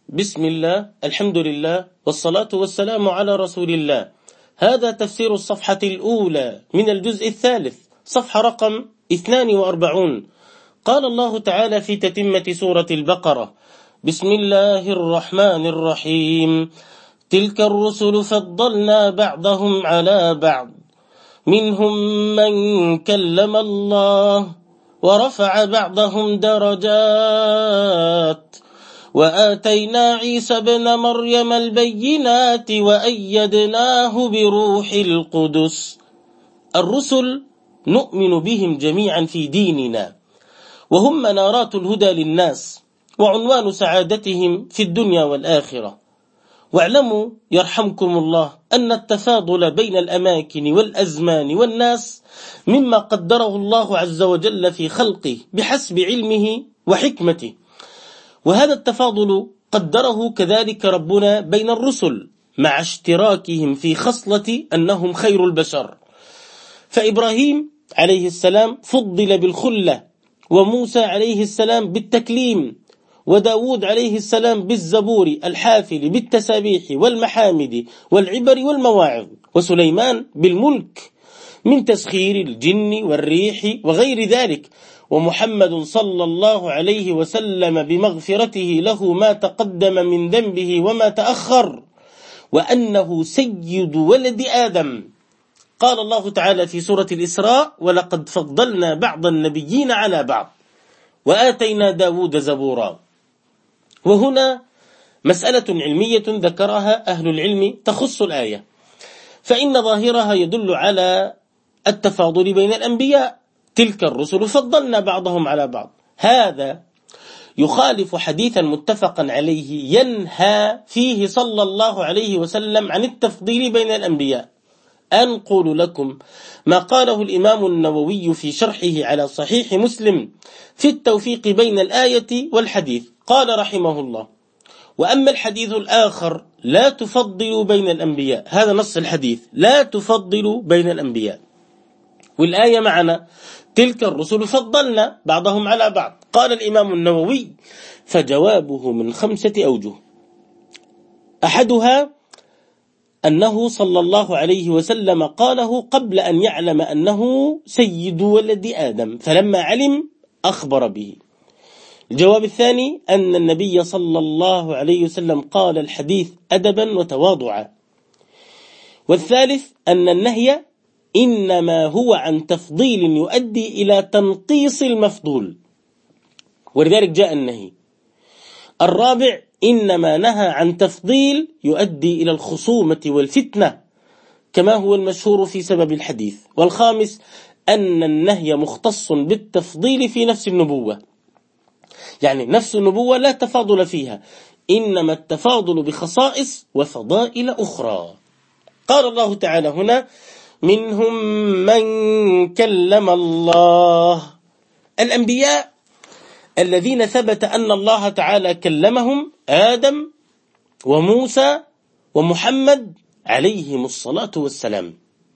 بسم الله، الحمد لله، والصلاة والسلام على رسول الله. هذا تفسير الصفحة الأولى من الجزء الثالث، صفحة رقم 42. قال الله تعالى في تتمة سورة البقرة: بسم الله الرحمن الرحيم. تلك الرسل فضلنا بعضهم على بعض، منهم من كلم الله ورفع بعضهم درجات، وآتينا عيسى ابن مريم البينات وأيدناه بروح القدس. الرسل نؤمن بهم جميعا في ديننا، وهم منارات الهدى للناس وعنوان سعادتهم في الدنيا والآخرة. واعلموا يرحمكم الله أن التفاضل بين الأماكن والأزمان والناس مما قدره الله عز وجل في خلقه بحسب علمه وحكمته، وهذا التفاضل قدره كذلك ربنا بين الرسل مع اشتراكهم في خصلة أنهم خير البشر. فإبراهيم عليه السلام فضل بالخلة، وموسى عليه السلام بالتكليم، وداود عليه السلام بالزبور الحافل بالتسابيح والمحامد والعبر والمواعظ، وسليمان بالملك من تسخير الجن والريح وغير ذلك، ومحمد صلى الله عليه وسلم بمغفرته له ما تقدم من ذنبه وما تأخر، وأنه سيد ولد آدم. قال الله تعالى في سورة الإسراء: ولقد فضلنا بعض النبيين على بعض وآتينا داود زبورا. وهنا مسألة علمية ذكرها أهل العلم تخص الآية، فإن ظاهرها يدل على التفاضل بين الأنبياء. تلك الرسل فضلنا بعضهم على بعض، هذا يخالف حديثا متفقا عليه ينهى فيه صلى الله عليه وسلم عن التفضيل بين الأنبياء. أنقل لكم ما قاله الإمام النووي في شرحه على صحيح مسلم في التوفيق بين الآية والحديث. قال رحمه الله: وأما الحديث الآخر لا تفضلوا بين الأنبياء، هذا نص الحديث: لا تفضلوا بين الأنبياء، والآية معنا: تلك الرسل فضلنا بعضهم على بعض. قال الإمام النووي: فجوابه من 5 أوجه. أحدها أنه صلى الله عليه وسلم قاله قبل أن يعلم أنه سيد ولد آدم، فلما علم أخبر به. الجواب الثاني أن النبي صلى الله عليه وسلم قال الحديث أدبا وتواضعا. والثالث أن النهي إنما هو عن تفضيل يؤدي إلى تنقيص المفضول، ولذلك جاء النهي. الرابع إنما نهى عن تفضيل يؤدي إلى الخصومة والفتنة كما هو المشهور في سبب الحديث. والخامس أن النهي مختص بالتفضيل في نفس النبوة، يعني نفس النبوة لا تفاضل فيها، إنما التفاضل بخصائص وفضائل أخرى. قال الله تعالى هنا: منهم من كلم الله. الأنبياء الذين ثبت أن الله تعالى كلمهم آدم وموسى ومحمد عليهم الصلاة والسلام،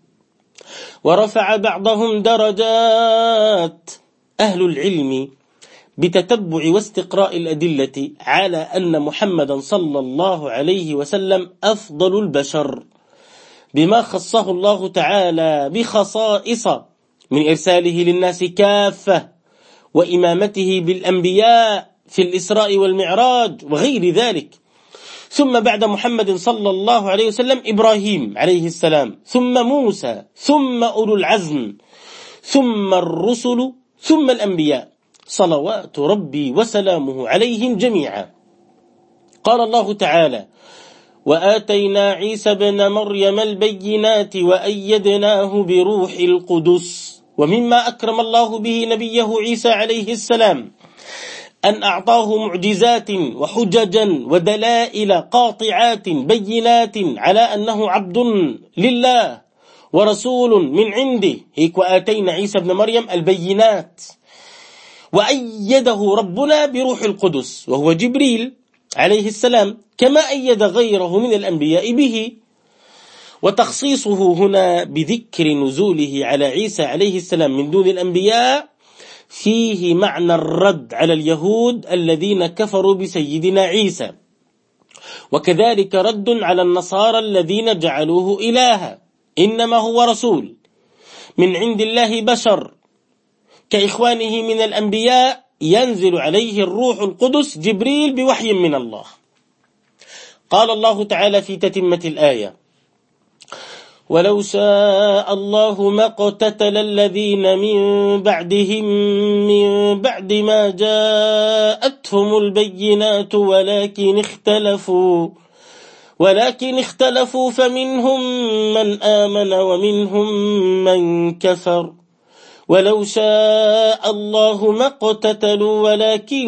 ورفع بعضهم درجات. أهل العلم بتتبع واستقراء الأدلة على أن محمدا صلى الله عليه وسلم أفضل البشر بما خصه الله تعالى بخصائص من إرساله للناس كافة، وإمامته بالأنبياء في الإسراء والمعراج وغير ذلك. ثم بعد محمد صلى الله عليه وسلم إبراهيم عليه السلام، ثم موسى، ثم أولو العزم، ثم الرسل، ثم الأنبياء صلوات ربي وسلامه عليهم جميعا. قال الله تعالى: وآتينا عيسى ابن مريم البينات وأيدناه بروح القدس. ومما أكرم الله به نبيه عيسى عليه السلام أن أعطاه معجزات وحججا ودلائل قاطعات بينات على أنه عبد لله ورسول من عنده. هيك وآتينا عيسى ابن مريم البينات، وأيده ربنا بروح القدس وهو جبريل عليه السلام، كما أيد غيره من الأنبياء به. وتخصيصه هنا بذكر نزوله على عيسى عليه السلام من دون الأنبياء فيه معنى الرد على اليهود الذين كفروا بسيدنا عيسى، وكذلك رد على النصارى الذين جعلوه إلها، إنما هو رسول من عند الله بشر كإخوانه من الأنبياء، ينزل عليه الروح القدس جبريل بوحي من الله. قال الله تعالى في تتمة الآية: ولو شاء الله ما اقتتل الذين من بعدهم من بعد ما جاءتهم البينات ولكن اختلفوا فمنهم من آمن ومنهم من كفر ولو شاء الله ما اقتتلوا ولكن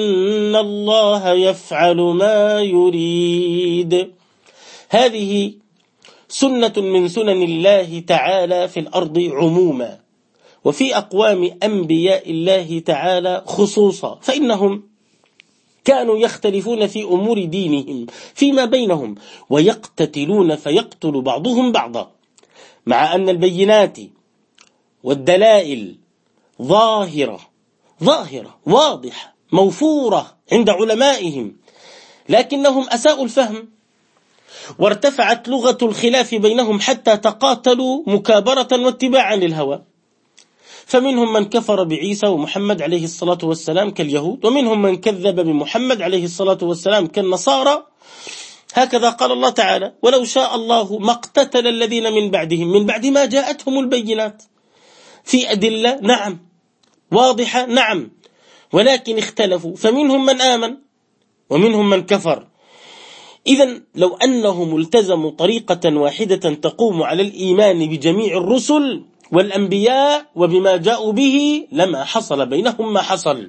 الله يفعل ما يريد. هذه سنة من سنن الله تعالى في الأرض عموما، وفي أقوام أنبياء الله تعالى خصوصا، فإنهم كانوا يختلفون في أمور دينهم فيما بينهم ويقتتلون فيقتل بعضهم بعضا، مع أن البينات والدلائل ظاهرة واضحة موفورة عند علمائهم، لكنهم أساءوا الفهم وارتفعت لغة الخلاف بينهم حتى تقاتلوا مكابرة واتباعا للهوى. فمنهم من كفر بعيسى ومحمد عليه الصلاة والسلام كاليهود، ومنهم من كذب بمحمد عليه الصلاة والسلام كالنصارى. هكذا قال الله تعالى: ولو شاء الله ما اقتتل الذين من بعدهم من بعد ما جاءتهم البينات. في أدلة نعم واضحة نعم، ولكن اختلفوا فمنهم من آمن ومنهم من كفر. إذن لو أنهم التزموا طريقة واحدة تقوم على الإيمان بجميع الرسل والأنبياء وبما جاءوا به لما حصل بينهم ما حصل،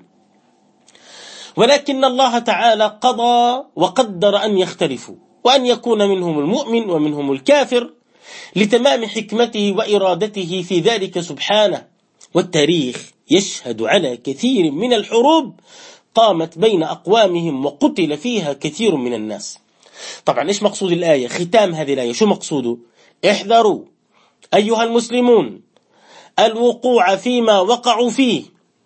ولكن الله تعالى قضى وقدر أن يختلفوا وأن يكون منهم المؤمن ومنهم الكافر لتمام حكمته وإرادته في ذلك سبحانه. والتاريخ يشهد على كثير من الحروب قامت بين أقوامهم وقتل فيها كثير من الناس. طبعا إيش مقصود الآية؟ ختام هذه الآية شو مقصوده؟ احذروا أيها المسلمون الوقوع فيما وقعوا فيه،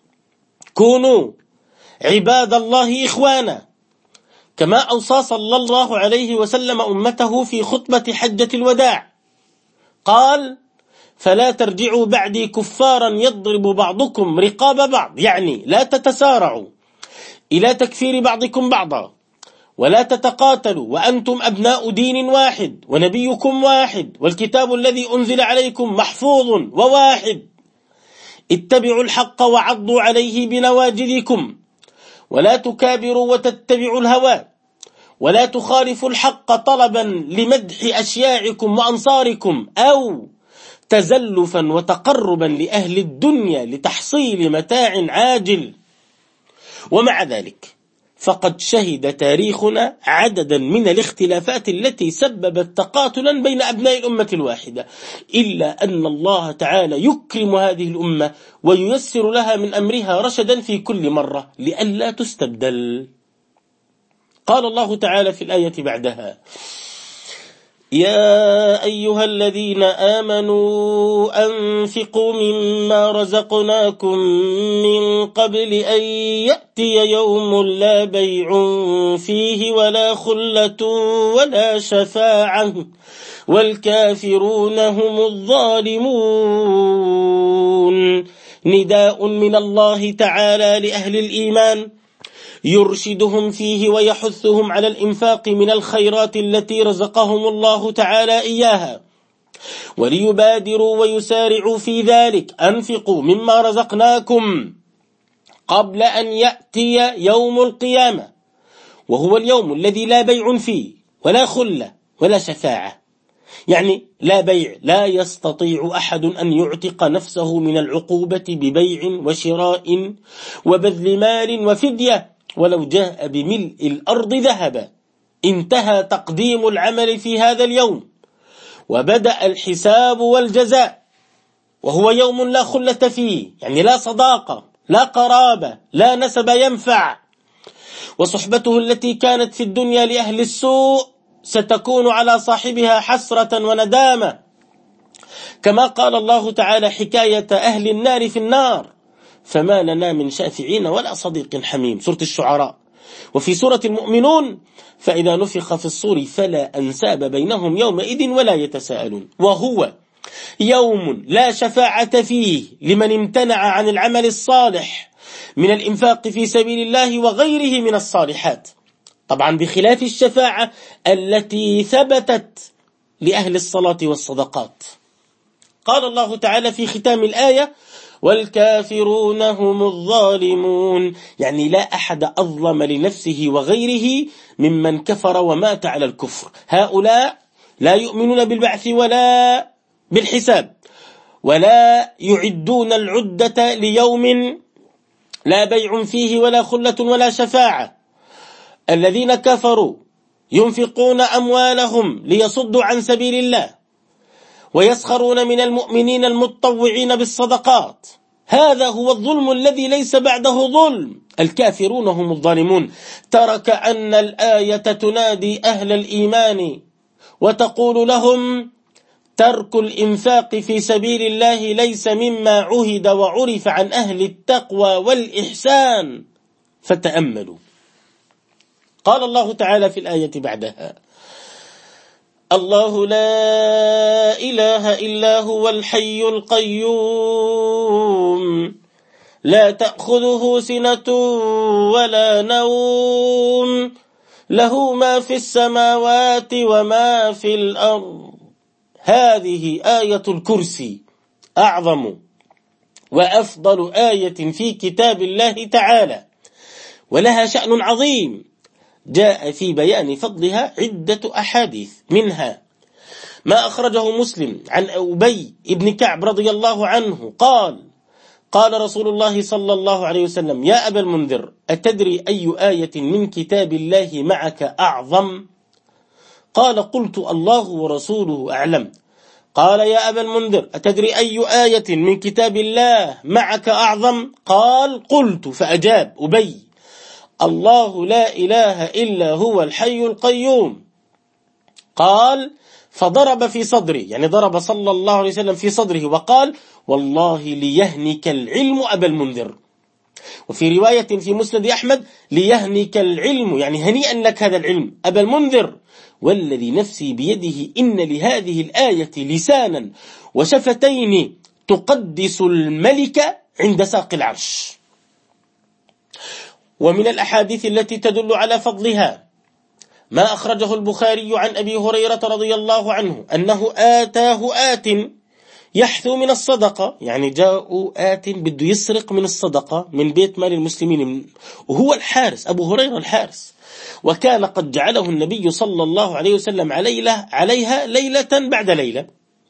كونوا عباد الله إخوانا، كما أوصى صلى الله عليه وسلم أمته في خطبة حجة الوداع، قال: فلا ترجعوا بعدي كفارا يضرب بعضكم رقاب بعض، يعني لا تتسارعوا إلى تكفير بعضكم بعضا، ولا تتقاتلوا وأنتم أبناء دين واحد ونبيكم واحد والكتاب الذي أنزل عليكم محفوظ وواحد. اتبعوا الحق وعضوا عليه بنواجذكم، ولا تكابروا وتتبعوا الهوى، ولا تخالفوا الحق طلبا لمدح أشياعكم وأنصاركم أو تزلفا وتقربا لأهل الدنيا لتحصيل متاع عاجل. ومع ذلك فقد شهد تاريخنا عددا من الاختلافات التي سببت تقاتلا بين أبناء الأمة الواحدة، إلا أن الله تعالى يكرم هذه الأمة وييسر لها من أمرها رشدا في كل مرة لئلا تستبدل. قال الله تعالى في الآية بعدها: يا أيها الذين آمنوا أنفقوا مما رزقناكم من قبل أن يأتي يوم لا بيع فيه ولا خلة ولا شفاعة والكافرون هم الظالمون. نداء من الله تعالى لأهل الإيمان يرشدهم فيه ويحثهم على الإنفاق من الخيرات التي رزقهم الله تعالى إياها، وليبادروا ويسارعوا في ذلك. أنفقوا مما رزقناكم قبل أن يأتي يوم القيامة، وهو اليوم الذي لا بيع فيه ولا خلة ولا شفاعة، يعني لا بيع، لا يستطيع أحد أن يعتق نفسه من العقوبة ببيع وشراء وبذل مال وفدية ولو جاء بملء الأرض ذهبا. انتهى تقديم العمل في هذا اليوم وبدأ الحساب والجزاء، وهو يوم لا خلة فيه، يعني لا صداقة لا قرابة لا نسب ينفع، وصحبته التي كانت في الدنيا لأهل السوء ستكون على صاحبها حسرة وندامة، كما قال الله تعالى حكاية أهل النار في النار: فما لنا من شافعين ولا صديق حميم، سورة الشعراء. وفي سورة المؤمنون: فإذا نفخ في الصور فلا أنساب بينهم يومئذ ولا يتساءلون. وهو يوم لا شفاعة فيه لمن امتنع عن العمل الصالح من الإنفاق في سبيل الله وغيره من الصالحات، طبعا بخلاف الشفاعة التي ثبتت لأهل الصلاة والصدقات. قال الله تعالى في ختام الآية: والكافرون هم الظالمون، يعني لا أحد أظلم لنفسه وغيره ممن كفر ومات على الكفر. هؤلاء لا يؤمنون بالبعث ولا بالحساب، ولا يعدون العدة ليوم لا بيع فيه ولا خلة ولا شفاعة. الذين كفروا ينفقون أموالهم ليصدوا عن سبيل الله، ويسخرون من المؤمنين المتطوعين بالصدقات. هذا هو الظلم الذي ليس بعده ظلم. الكافرون هم الظالمون. ترى كأن الآية تنادي أهل الإيمان وتقول لهم: ترك الإنفاق في سبيل الله ليس مما عهد وعرف عن أهل التقوى والإحسان. فتأملوا. قال الله تعالى في الآية بعدها: الله لا إله إلا هو الحي القيوم لا تأخذه سنة ولا نوم له ما في السماوات وما في الأرض. هذه آية الكرسي، أعظم وأفضل آية في كتاب الله تعالى، ولها شأن عظيم جاء في بيان فضلها عدة أحاديث، منها ما أخرجه مسلم عن أبي بن كعب رضي الله عنه قال: قال رسول الله صلى الله عليه وسلم: يا أبا المنذر، أتدري أي آية من كتاب الله معك أعظم؟ قال: قلت: الله ورسوله أعلم. قال: يا أبا المنذر، أتدري أي آية من كتاب الله معك أعظم؟ قال: قلت. فأجاب أبي: الله لا إله إلا هو الحي القيوم. قال: فضرب في صدري، يعني ضرب صلى الله عليه وسلم في صدره وقال: والله ليهنك العلم أبا المنذر. وفي رواية في مسند أحمد: ليهنك العلم، يعني هنيئا لك هذا العلم أبا المنذر، والذي نفسي بيده إن لهذه الآية لسانا وشفتين تقدس الملك عند ساق العرش. ومن الأحاديث التي تدل على فضلها ما أخرجه البخاري عن أبي هريرة رضي الله عنه أنه آتاه آت يحثو من الصدقة، يعني جاء آت بده يسرق من الصدقة من بيت مال المسلمين، وهو الحارس، أبو هريرة الحارس، وكان قد جعله النبي صلى الله عليه وسلم عليها ليلة بعد ليلة.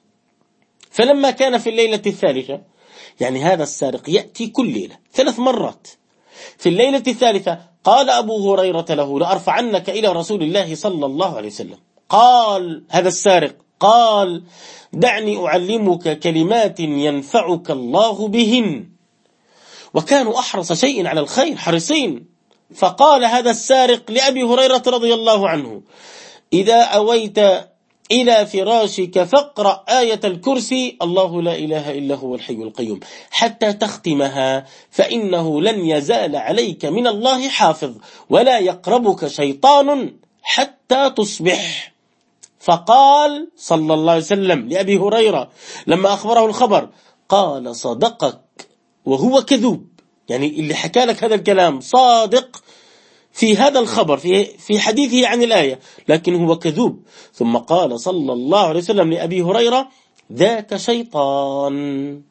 فلما كان في الليلة الثالثة، يعني هذا السارق يأتي كل ليلة 3 مرات، في الليلة الثالثة قال أبو هريرة له: لأرفعنك إلى رسول الله صلى الله عليه وسلم. قال هذا السارق: قال: دعني أعلمك كلمات ينفعك الله بهن. وكانوا أحرص شيء على الخير، حريصين. فقال هذا السارق لأبي هريرة رضي الله عنه: إذا أويت إلى فراشك فاقرأ آية الكرسي، الله لا إله إلا هو الحي القيوم، حتى تختمها، فإنه لن يزال عليك من الله حافظ، ولا يقربك شيطان حتى تصبح. فقال صلى الله عليه وسلم لأبي هريرة لما أخبره الخبر: قال: صدقك وهو كذوب، يعني اللي حكى لك هذا الكلام صادق في هذا الخبر، في حديثه عن الآية، لكن هو كذوب. ثم قال صلى الله عليه وسلم لأبي هريرة: ذاك شيطان.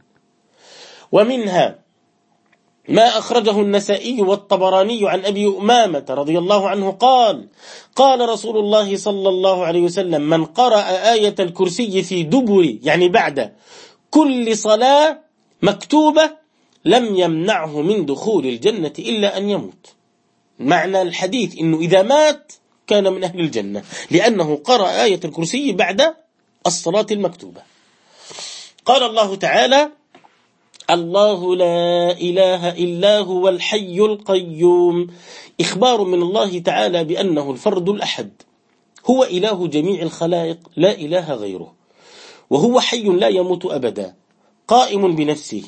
ومنها ما أخرجه النسائي والطبراني عن أبي أمامة رضي الله عنه قال: قال رسول الله صلى الله عليه وسلم: من قرأ آية الكرسي في دبر، يعني بعد كل صلاة مكتوبة، لم يمنعه من دخول الجنة إلا أن يموت. معنى الحديث إنه إذا مات كان من أهل الجنة، لأنه قرأ آية الكرسي بعد الصلاة المكتوبة. قال الله تعالى: الله لا إله إلا هو الحي القيوم، إخبار من الله تعالى بأنه الفرد الأحد، هو إله جميع الخلائق لا إله غيره، وهو حي لا يموت أبدا، قائم بنفسه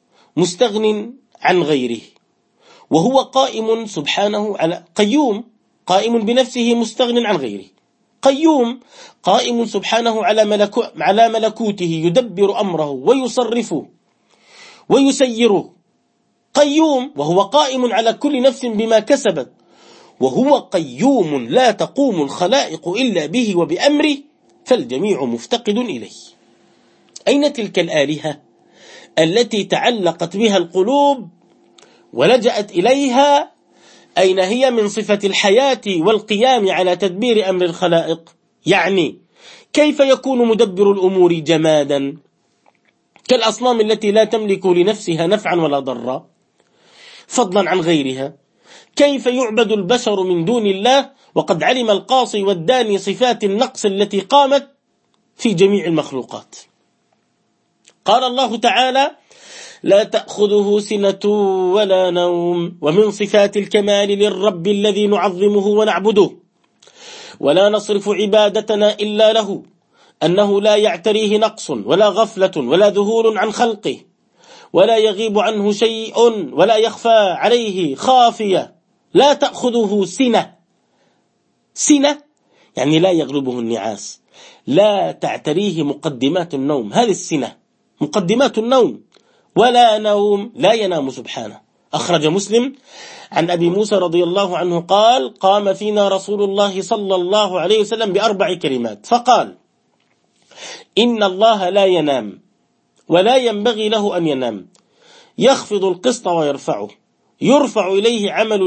مستغن عن غيره، وهو قائم سبحانه على قيوم، قائم بنفسه مستغن عن غيره. قيوم قائم سبحانه على ملكوته يدبر أمره ويصرفه ويسيره. قيوم وهو قائم على كل نفس بما كسبت، وهو قيوم لا تقوم الخلائق إلا به وبأمره، فالجميع مفتقد إليه. أين تلك الآلهة التي تعلقت بها القلوب ولجأت إليها؟ أين هي من صفة الحياة والقيام على تدبير أمر الخلائق؟ يعني كيف يكون مدبر الأمور جمادا كالأصنام التي لا تملك لنفسها نفعا ولا ضرا فضلا عن غيرها؟ كيف يعبد البشر من دون الله وقد علم القاصي والداني صفات النقص التي قامت في جميع المخلوقات؟ قال الله تعالى: لا تأخذه سنة ولا نوم. ومن صفات الكمال للرب الذي نعظمه ونعبده ولا نصرف عبادتنا إلا له أنه لا يعتريه نقص ولا غفلة ولا ذهول عن خلقه، ولا يغيب عنه شيء ولا يخفى عليه خافية. لا تأخذه سنة، سنة يعني لا يغلبه النعاس، لا تعتريه مقدمات النوم، هذه السنة مقدمات النوم. ولا نوم، لا ينام سبحانه. أخرج مسلم عن أبي موسى رضي الله عنه قال: قام فينا رسول الله صلى الله عليه وسلم ب4 كلمات فقال: إن الله لا ينام ولا ينبغي له أن ينام، يخفض القسط ويرفعه، يرفع إليه عمل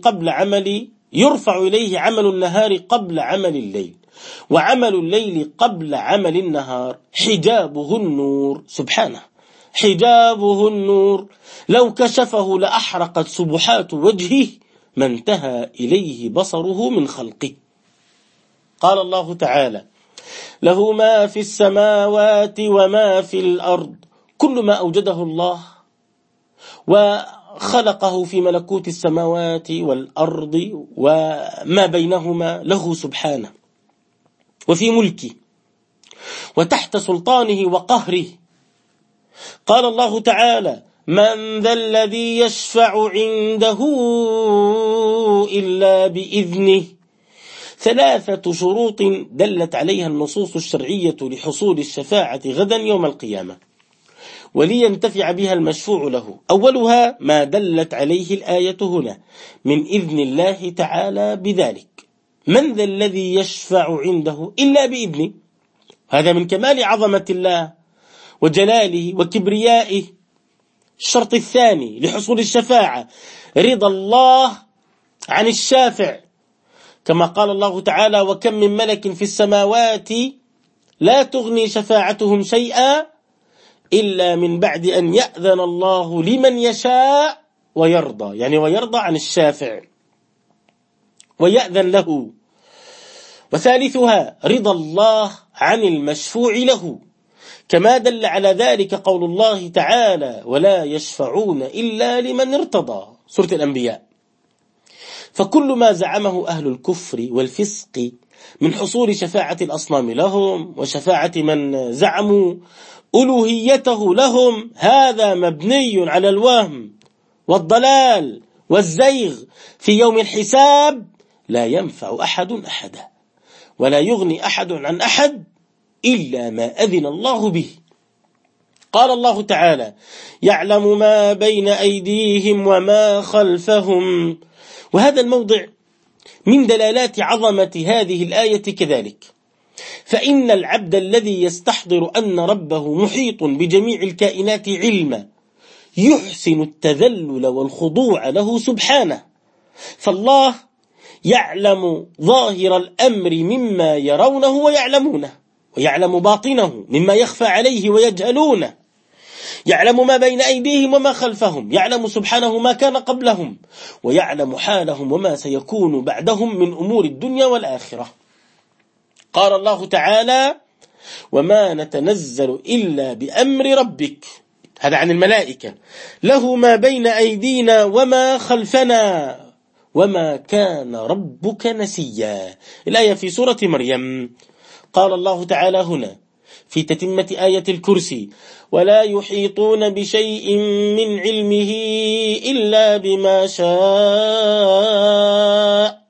النهار قبل عمل الليل، وعمل الليل قبل عمل النهار، حجابه النور. سبحانه، حجابه النور، لو كشفه لأحرقت سبحات وجهه ما انتهى إليه بصره من خلقه. قال الله تعالى: له ما في السماوات وما في الأرض. كل ما أوجده الله وخلقه في ملكوت السماوات والأرض وما بينهما له سبحانه وفي ملكه وتحت سلطانه وقهره. قال الله تعالى: من ذا الذي يشفع عنده إلا بإذنه. 3 شروط دلت عليها النصوص الشرعية لحصول الشفاعة غدا يوم القيامة ولينتفع بها المشفوع له. أولها ما دلت عليه الآية هنا من إذن الله تعالى بذلك. من ذا الذي يشفع عنده إلا بإذنه، هذا من كمال عظمة الله وجلاله وكبريائه. الشرط الثاني لحصول الشفاعة رضا الله عن الشافع، كما قال الله تعالى: وكم من ملك في السماوات لا تغني شفاعتهم شيئا إلا من بعد أن يأذن الله لمن يشاء ويرضى، يعني ويرضى عن الشافع ويأذن له. وثالثها رضا الله عن المشفوع له، كما دل على ذلك قول الله تعالى: ولا يشفعون إلا لمن ارتضى، سورة الأنبياء. فكل ما زعمه أهل الكفر والفسق من حصول شفاعة الأصنام لهم وشفاعة من زعموا ألوهيته لهم، هذا مبني على الوهم والضلال والزيغ. في يوم الحساب لا ينفع أحد أحدا ولا يغني أحد عن أحد إلا ما أذن الله به. قال الله تعالى: يعلم ما بين أيديهم وما خلفهم. وهذا الموضع من دلالات عظمة هذه الآية كذلك، فإن العبد الذي يستحضر أن ربه محيط بجميع الكائنات علما يحسن التذلل والخضوع له سبحانه، فالله يعلم ظاهر الأمر مما يرونه ويعلمونه، ويعلم باطنه مما يخفى عليه ويجهلونه، يعلم ما بين أيديهم وما خلفهم، يعلم سبحانه ما كان قبلهم ويعلم حالهم وما سيكون بعدهم من أمور الدنيا والآخرة. قال الله تعالى: وما نتنزل إلا بأمر ربك. هذا عن الملائكة. له ما بين أيدينا وما خلفنا وما كان ربك نسيا. الآية في سورة مريم. قال الله تعالى هنا في تتمة آية الكرسي: ولا يحيطون بشيء من علمه إلا بما شاء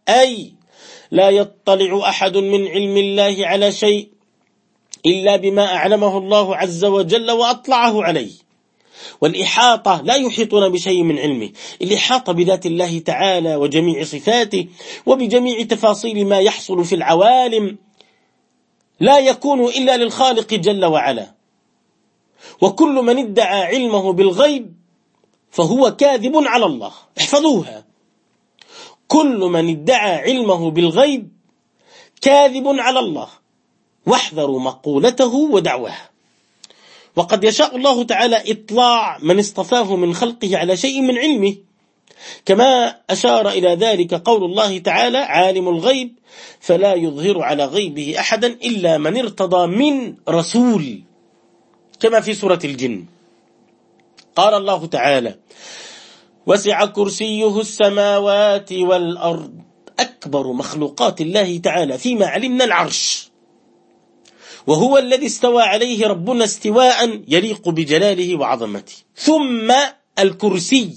أي لا يطلع أحد من علم الله على شيء إلا بما أعلمه الله عز وجل وأطلعه عليه. والإحاطة لا يحيطون بشيء من علمه، الإحاطة بذات الله تعالى وجميع صفاته وبجميع تفاصيل ما يحصل في العوالم لا يكون إلا للخالق جل وعلا. وكل من ادعى علمه بالغيب فهو كاذب على الله. احفظوها، كل من ادعى علمه بالغيب كاذب على الله، واحذروا مقولته ودعواه. وقد يشاء الله تعالى إطلاع من اصطفاه من خلقه على شيء من علمه، كما أشار إلى ذلك قول الله تعالى: عالم الغيب فلا يظهر على غيبه أحدا إلا من ارتضى من رسول، كما في سورة الجن. قال الله تعالى: وسع كرسيه السماوات والأرض. أكبر مخلوقات الله تعالى فيما علمنا العرش، وهو الذي استوى عليه ربنا استواء يليق بجلاله وعظمته. ثم الكرسي،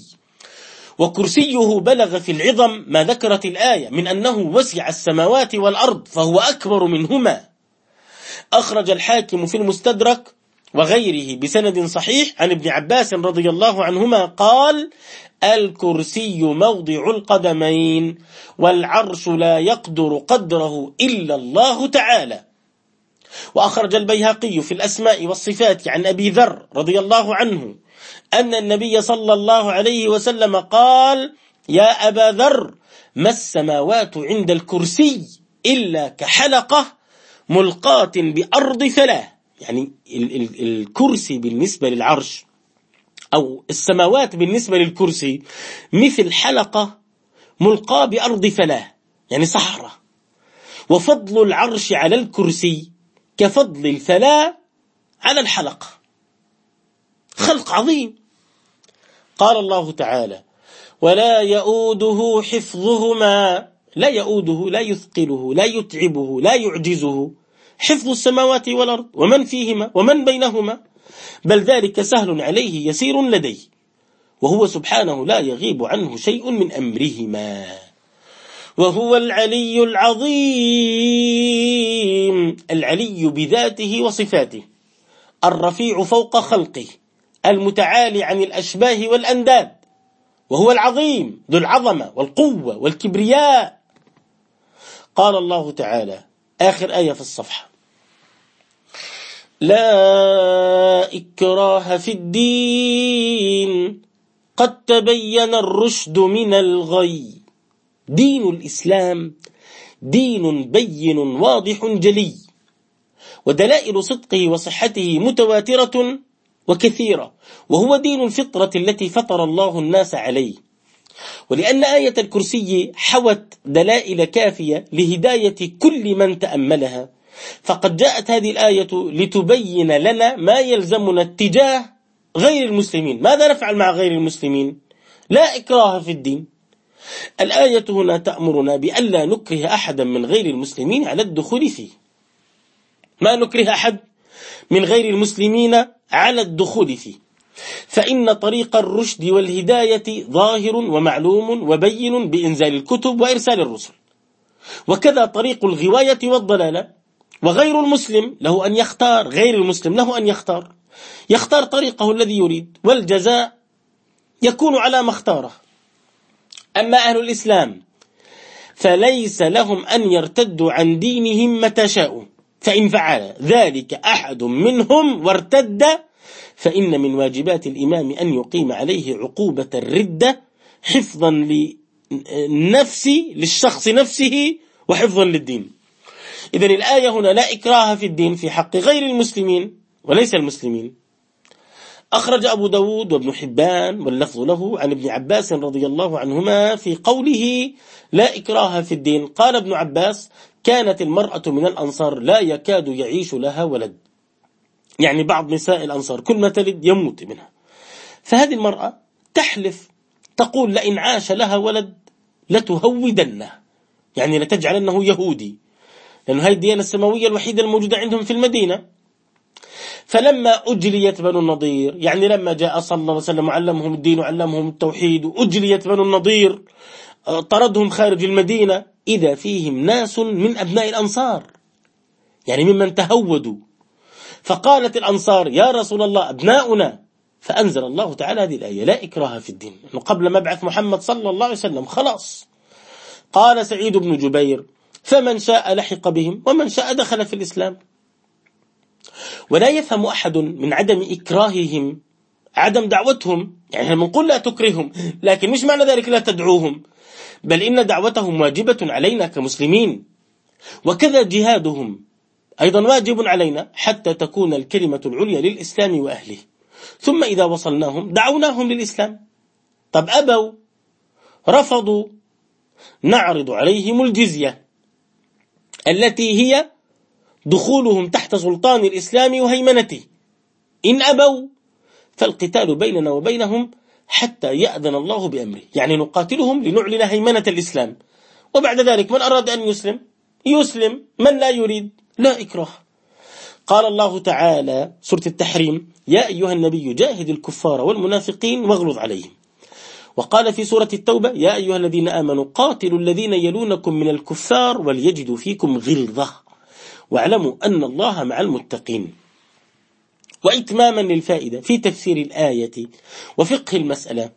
وكرسيه بلغ في العظم ما ذكرت الآية من أنه وسع السماوات والأرض، فهو أكبر منهما. أخرج الحاكم في المستدرك وغيره بسند صحيح عن ابن عباس رضي الله عنهما قال: الكرسي موضع القدمين، والعرش لا يقدر قدره إلا الله تعالى. وأخرج البيهقي في الأسماء والصفات عن أبي ذر رضي الله عنه أن النبي صلى الله عليه وسلم قال: يا أبا ذر، ما السماوات عند الكرسي إلا كحلقة ملقاة بأرض فلاة. يعني الكرسي بالنسبة للعرش أو السماوات بالنسبة للكرسي مثل حلقة ملقاة بأرض فلاة، يعني صحراء. وفضل العرش على الكرسي كفضل الفلاة على الحلقة، خلق عظيم. قال الله تعالى: ولا يؤوده حفظهما. لا يؤوده، لا يثقله، لا يتعبه، لا يعجزه حفظ السماوات والأرض ومن فيهما ومن بينهما، بل ذلك سهل عليه يسير لديه، وهو سبحانه لا يغيب عنه شيء من أمرهما، وهو العلي العظيم. العلي بذاته وصفاته، الرفيع فوق خلقه، المتعالي عن الأشباه والأنداد، وهو العظيم ذو العظمة والقوة والكبرياء. قال الله تعالى آخر آية في الصفحة: لا إكراه في الدين قد تبين الرشد من الغي. دين الإسلام دين بين واضح جلي، ودلائل صدقه وصحته متواترة وكثيرة، وهو دين الفطرة التي فطر الله الناس عليه. ولأن آية الكرسي حوت دلائل كافية لهداية كل من تأملها، فقد جاءت هذه الآية لتبين لنا ما يلزمنا اتجاه غير المسلمين. ماذا نفعل مع غير المسلمين؟ لا إكراه في الدين. الآية هنا تأمرنا بألا نكره أحدا من غير المسلمين على الدخول فيه. ما نكره أحد من غير المسلمين على الدخول فيه، فإن طريق الرشد والهداية ظاهر ومعلوم وبين بإنزال الكتب وإرسال الرسل، وكذا طريق الغواية والضلالة. وغير المسلم له أن يختار، غير المسلم له أن يختار طريقه الذي يريد، والجزاء يكون على ما اختاره. أما أهل الإسلام فليس لهم أن يرتدوا عن دينهم متى شاءوا، فإن فعل ذلك أحد منهم وارتد فإن من واجبات الإمام أن يقيم عليه عقوبة الردة، حفظا للشخص نفسه وحفظا للدين. إذن الآية هنا لا إكراه في الدين في حق غير المسلمين وليس المسلمين. أخرج أبو داود وابن حبان واللفظ له عن ابن عباس رضي الله عنهما في قوله لا إكراه في الدين. قال ابن عباس: كانت المرأة من الأنصار لا يكاد يعيش لها ولد، يعني بعض نساء الأنصار كل ما تلد يموت منها، فهذه المرأة تحلف تقول: لئن عاش لها ولد لتهودنه، يعني لتجعلنه يهودي، لأنه هذه الديانة السماوية الوحيدة الموجودة عندهم في المدينة. فلما أجليت بنو النضير، يعني لما جاء صلى الله عليه وسلم وعلمهم الدين وعلمهم التوحيد، وأجليت بنو النضير طردهم خارج المدينة إذا فيهم ناس من أبناء الأنصار، يعني ممن تهودوا، فقالت الأنصار يا رسول الله أبناؤنا، فأنزل الله تعالى هذه الآية لا إكراه في الدين، قبل مبعث محمد صلى الله عليه وسلم خلاص. قال سعيد بن جبير فمن شاء لحق بهم ومن شاء دخل في الإسلام. ولا يفهم أحد من عدم إكراههم عدم دعوتهم، يعني احنا بنقول لا تكرههم، لكن مش معنى ذلك لا تدعوهم، بل إن دعوتهم واجبة علينا كمسلمين، وكذا جهادهم أيضا واجب علينا حتى تكون الكلمة العليا للإسلام وأهله. ثم إذا وصلناهم دعوناهم للإسلام، طب أبوا رفضوا، نعرض عليهم الجزية التي هي دخولهم تحت سلطان الإسلام وهيمنته. إن أبوا فالقتال بيننا وبينهم حتى يأذن الله بأمره، يعني نقاتلهم لنعلن هيمنة الإسلام، وبعد ذلك من أراد أن يسلم يسلم، من لا يريد لا إكراه. قال الله تعالى سورة التحريم يا أيها النبي جاهد الكفار والمنافقين واغلظ عليهم. وقال في سورة التوبة يا أيها الذين آمنوا قاتلوا الذين يلونكم من الكفار وليجدوا فيكم غلظة واعلموا أن الله مع المتقين. وإتماما للفائدة في تفسير الآية وفقه المسألة،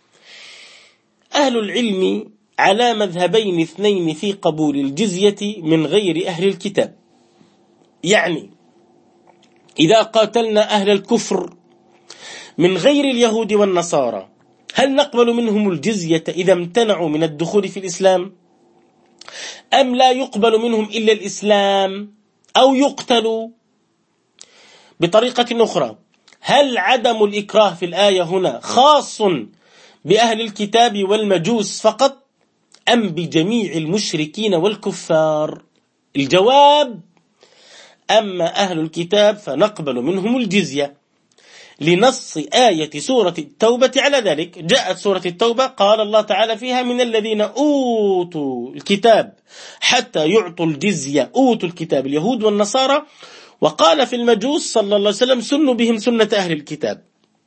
أهل العلم على مذهبين اثنين في قبول الجزية من غير أهل الكتاب. يعني إذا قاتلنا أهل الكفر من غير اليهود والنصارى هل نقبل منهم الجزية إذا امتنعوا من الدخول في الإسلام، أم لا يقبل منهم إلا الإسلام أو يقتلوا؟ بطريقة أخرى، هل عدم الإكراه في الآية هنا خاص بأهل الكتاب والمجوس فقط أم بجميع المشركين والكفار؟ الجواب أما أهل الكتاب فنقبل منهم الجزية لنص آية سورة التوبة على ذلك. جاءت سورة التوبة قال الله تعالى فيها من الذين أوتوا الكتاب حتى يعطوا الجزية، أوتوا الكتاب اليهود والنصارى. وقال في المجوس صلى الله عليه وسلم سنوا بهم سنة أهل الكتاب،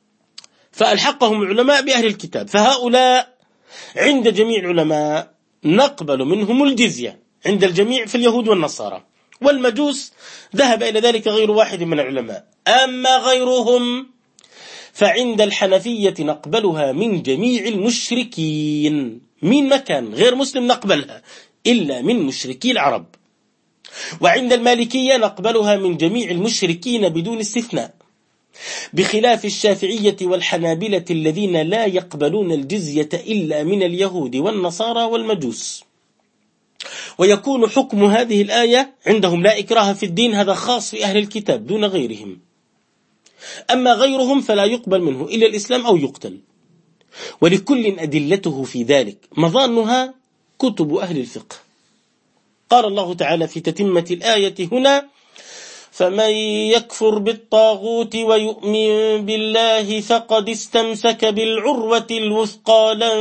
فألحقهم العلماء بأهل الكتاب، فهؤلاء عند جميع العلماء نقبل منهم الجزية عند الجميع في اليهود والنصارى. والمجوس ذهب إلى ذلك غير واحد من العلماء. أما غيرهم فعند الحنفية نقبلها من جميع المشركين، من مكان غير مسلم نقبلها إلا من مشركي العرب. وعند المالكية نقبلها من جميع المشركين بدون استثناء، بخلاف الشافعية والحنابلة الذين لا يقبلون الجزية إلا من اليهود والنصارى والمجوس. ويكون حكم هذه الآية عندهم لا إكراه في الدين، هذا خاص في أهل الكتاب دون غيرهم. أما غيرهم فلا يقبل منه إلا الإسلام أو يقتل، ولكل أدلته في ذلك مظانها كتب أهل الفقه. قال الله تعالى في تتمة الآية هنا فمن يكفر بالطاغوت ويؤمن بالله فقد استمسك بالعروة الوثقى لا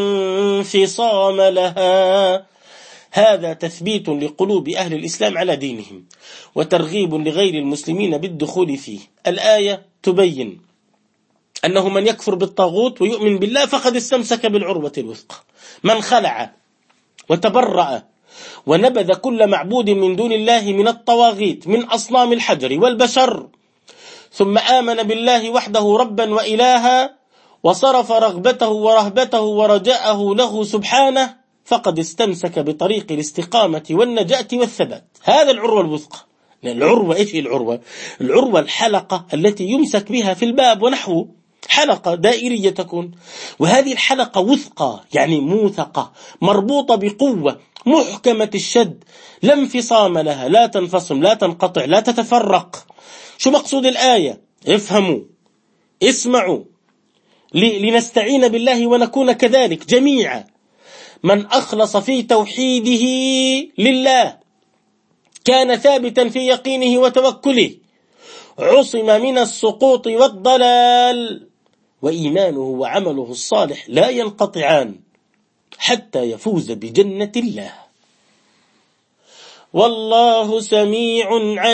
انفصام لها. هذا تثبيت لقلوب أهل الإسلام على دينهم وترغيب لغير المسلمين بالدخول فيه. الآية تبين أنه من يكفر بالطاغوت ويؤمن بالله فقد استمسك بالعروة الوثقى، من خلع وتبرأ ونبذ كل معبود من دون الله من الطواغيت من أصنام الحجر والبشر، ثم آمن بالله وحده ربا وإلها وصرف رغبته ورهبته ورجاءه له سبحانه، فقد استمسك بطريق الاستقامة والنجاة والثبات. هذا العروة الوثقى. العروة إيش العروة؟ العروة الحلقة التي يمسك بها في الباب ونحوه، حلقة دائرية تكون، وهذه الحلقة وثقى يعني موثقة مربوطة بقوة محكمة الشد لا انفصام لها، لا تنفصم لا تنقطع لا تتفرق. شو مقصود الآية؟ افهموا اسمعوا لنستعين بالله ونكون كذلك جميعا. من أخلص في توحيده لله كان ثابتا في يقينه وتوكله، عصم من السقوط والضلال، وإيمانه وعمله الصالح لا ينقطعان حتى يفوز بجنة الله. والله سميع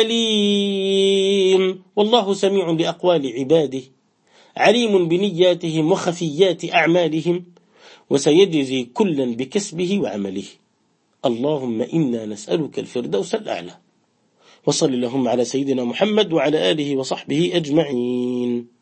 عليم. والله سميع لأقوال عباده عليم بنياتهم وخفيات أعمالهم، وسيجزي كلا بكسبه وعمله. اللهم إنا نسألك الفردوس الأعلى. وصل اللهم على سيدنا محمد وعلى آله وصحبه أجمعين.